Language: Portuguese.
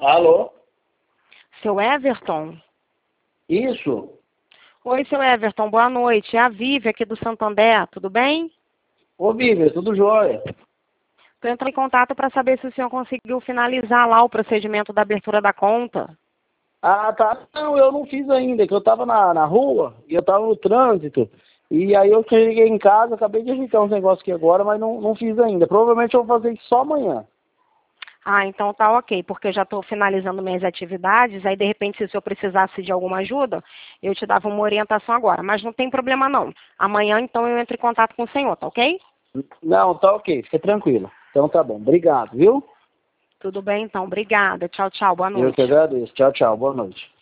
Alô? Seu Everton? Isso? Oi, seu Everton, boa noite. É a Vivi aqui do Santander, tudo bem? Ô, Viver, tudo jóia? Estou entrando em contato para saber se o senhor conseguiu finalizar lá o procedimento da abertura da conta. Ah, tá. Não, eu não fiz ainda, que eu tava na rua e eu tava no trânsito. E aí eu cheguei em casa, acabei de ajeitar uns negócios aqui agora, mas não fiz ainda. Provavelmente eu vou fazer isso só amanhã. Ah, então tá ok, porque eu já estou finalizando minhas atividades, aí de repente se o senhor precisasse de alguma ajuda, eu te dava uma orientação agora, mas não tem problema não. Amanhã então eu entro em contato com o senhor, tá ok? Não, tá ok, fica tranquilo. Então tá bom, obrigado, viu? Tudo bem então, obrigada. Tchau, tchau, boa Eu que noite. agradeço. Tchau, tchau, boa noite.